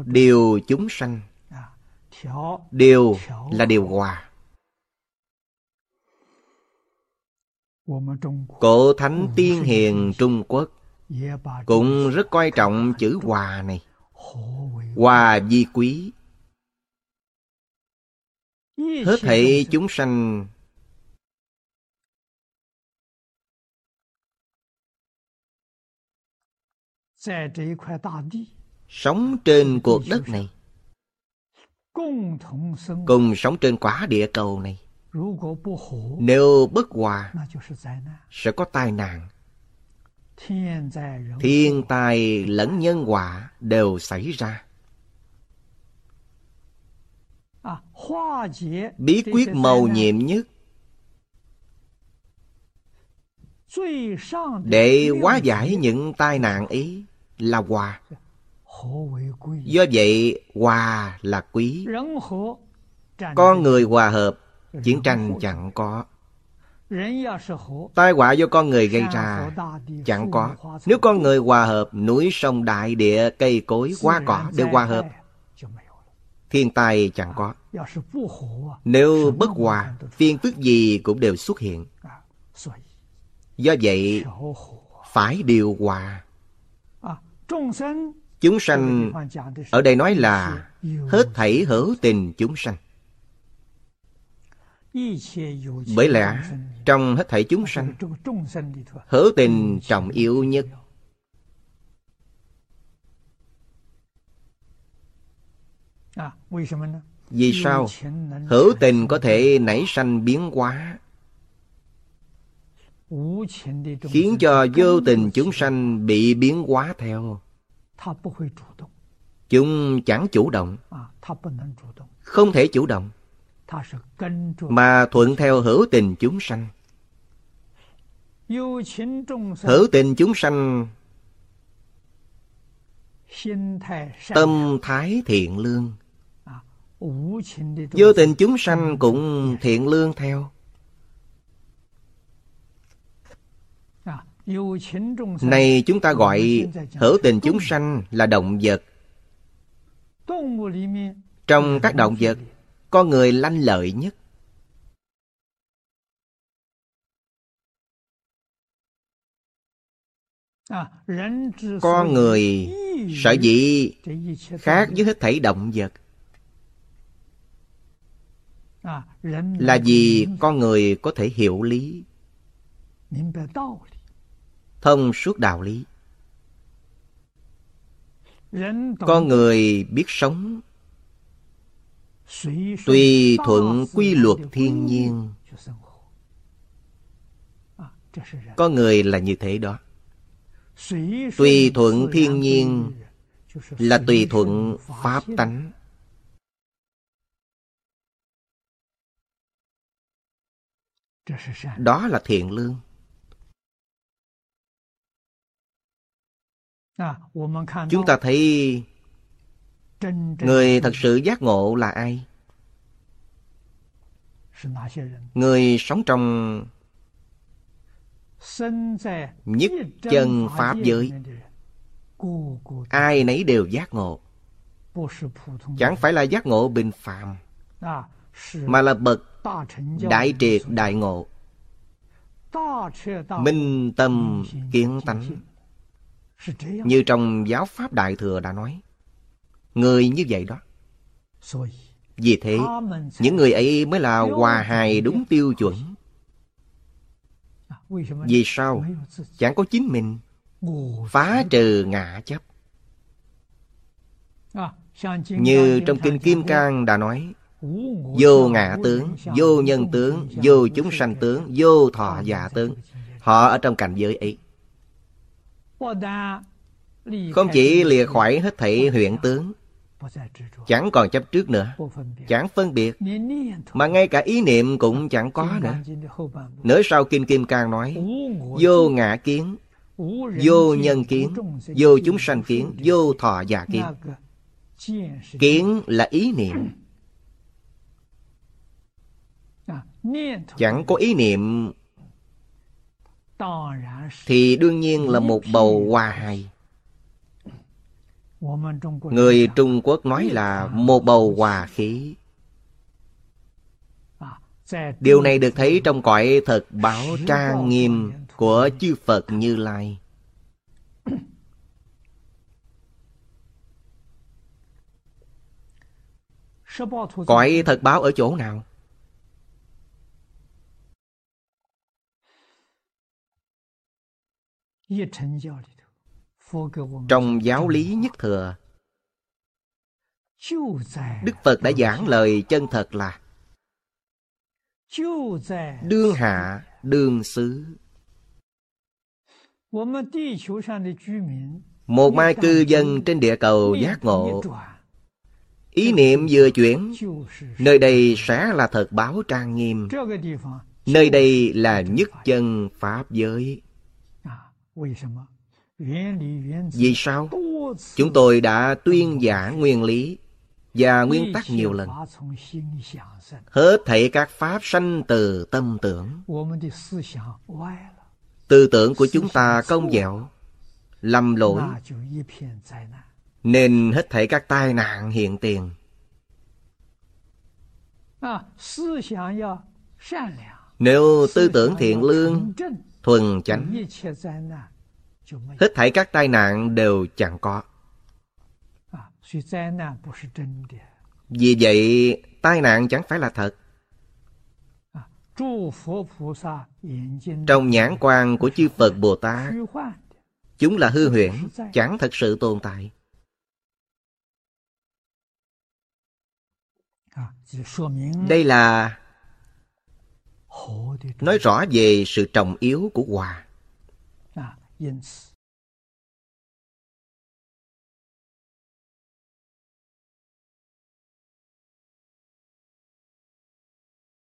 Điều chúng sanh. Điều là điều hòa. Cổ thánh tiên hiền Trung Quốc cũng rất coi trọng chữ hòa này. Hòa vi quý. Hết thảy chúng sanh sống trên cuộc đất này, cùng sống trên quả địa cầu này. Nếu bất hòa, sẽ có tai nạn. Thiên tai lẫn nhân họa đều xảy ra. Bí quyết mầu nhiệm nhất để hóa giải những tai nạn ấy là hòa. Do vậy, hòa là quý. Con người hòa hợp, chiến tranh chẳng có. Tai họa do con người gây ra chẳng có. Nếu con người hòa hợp, núi sông đại địa, cây cối, hoa cỏ đều hòa hợp, thiên tai chẳng có. Nếu bất hòa, phiền phức gì cũng đều xuất hiện. Do vậy, phải điều hòa. Chúng sanh ở đây nói là hết thảy hữu tình chúng sanh. Bởi lẽ trong hết thảy chúng sanh, hữu tình trọng yếu nhất. Vì sao? Hữu tình có thể nảy sanh biến hóa, khiến cho vô tình chúng sanh bị biến hóa theo. Chúng chẳng chủ động, không thể chủ động, mà thuận theo hữu tình chúng sanh. Hữu tình chúng sanh tâm thái thiện lương, vô tình chúng sanh cũng thiện lương theo. Này chúng ta gọi hữu tình chúng sanh là động vật. Trong các động vật, con người lanh lợi nhất. Con người sở dĩ khác với hết thảy động vật là vì con người có thể hiểu lý, thông suốt đạo lý. Con người biết sống tùy thuận quy luật thiên nhiên. Con người là như thế đó. Tùy thuận thiên nhiên là tùy thuận pháp tánh. Đó là thiện lương. Chúng ta thấy người thật sự giác ngộ là ai? Người sống trong nhất chân pháp giới, ai nấy đều giác ngộ. Chẳng phải là giác ngộ bình phàm, mà là bậc đại triệt đại ngộ, minh tâm kiến tánh. Như trong giáo pháp Đại Thừa đã nói, người như vậy đó. Vì thế, những người ấy mới là hòa hài đúng tiêu chuẩn. Vì sao? Chẳng có chính mình, phá trừ ngã chấp. Như trong Kinh Kim Cang đã nói, vô ngã tướng, vô nhân tướng, vô chúng sanh tướng, vô thọ giả tướng. Họ ở trong cảnh giới ấy. Không chỉ lìa khỏi hết thảy huyễn tướng, chẳng còn chấp trước nữa, chẳng phân biệt, mà ngay cả ý niệm cũng chẳng có nữa. Nửa sau Kinh Kim Cang nói, vô ngã kiến, vô nhân kiến, vô chúng sanh kiến, vô thọ giả kiến. Kiến là ý niệm. Chẳng có ý niệm thì đương nhiên là một bầu hòa hài. Người Trung Quốc nói là một bầu hòa khí. Điều này được thấy trong cõi thật báo trang nghiêm của chư Phật Như Lai. Cõi thật báo ở chỗ nào? Trong giáo lý nhất thừa, Đức Phật đã giảng lời chân thật là đương hạ đương xứ. Một mai cư dân trên địa cầu giác ngộ, ý niệm vừa chuyển, nơi đây sẽ là thật báo trang nghiêm. Nơi đây là nhất chân Pháp giới. Vì sao? Chúng tôi đã tuyên giảng nguyên lý và nguyên tắc nhiều lần. Hết thảy các pháp sanh từ tâm tưởng. Tư tưởng của chúng ta cong vẹo, lầm lỗi, nên hết thảy các tai nạn hiện tiền. Nếu tư tưởng thiện lương, thuần chánh, hết thảy các tai nạn đều chẳng có. Vì vậy, tai nạn chẳng phải là thật. Trong nhãn quan của chư Phật Bồ Tát, chúng là hư huyễn, chẳng thật sự tồn tại. Đây là nói rõ về sự trọng yếu của hòa.